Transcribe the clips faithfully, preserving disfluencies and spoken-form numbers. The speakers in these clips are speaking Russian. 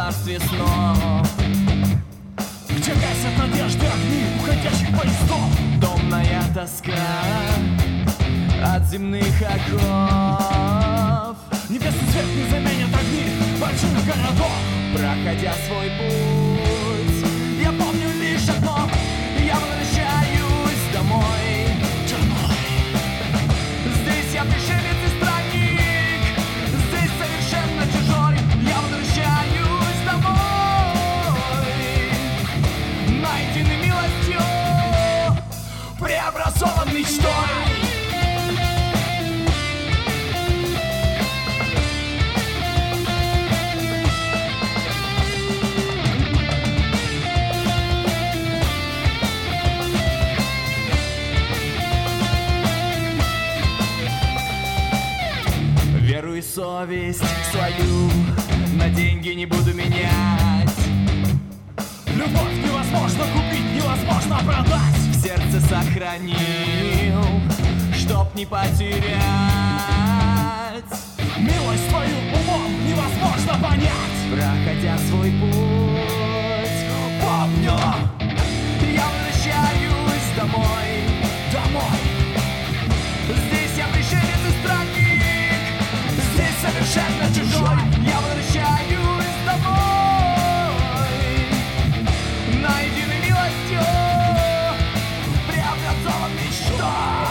царстве снов, где гасят надежды огни уходящих поездов. Томная тоска от земных оков. Небесный свет не заменят огни больших городов. Проходя свой путь, я помню лишь одно: я возвращаюсь домой. Домой. Здесь я пришелец и странник, здесь совершенно чужой. Я возвращаюсь домой, найденный милостью, преобразован мечтой. веру и совесть свою на деньги не буду менять. Любовь невозможно купить, невозможно продать. В сердце сохранил, чтоб не потерять. Милость твою умом невозможно понять. Проходя свой путь, помню, я возвращаюсь домой. Домой. Здесь я пришелец и странник, здесь совершенно чужой. Я возвращаюсь домой, найденный милостью, преобразован мечтой.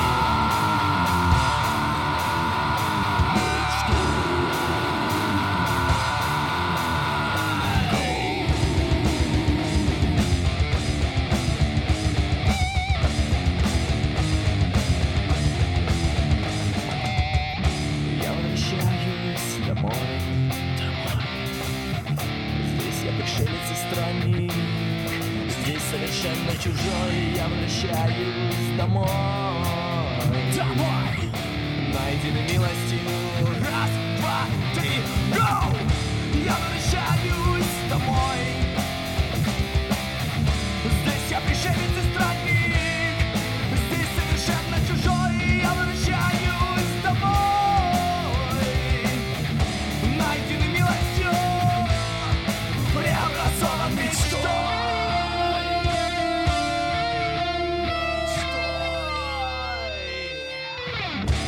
Я возвращаюсь домой. Домой. Здесь я пришелец и странник, здесь совершенно чужой. Я возвращаюсь домой. Домой. Найденный милостью. Раз, два, три, go! Я возвращаюсь домой. Здесь я пришелец и странник, здесь совершенно чужой. Я возвращаюсь домой, найденный милостью, преобразован мечтой. мечтой.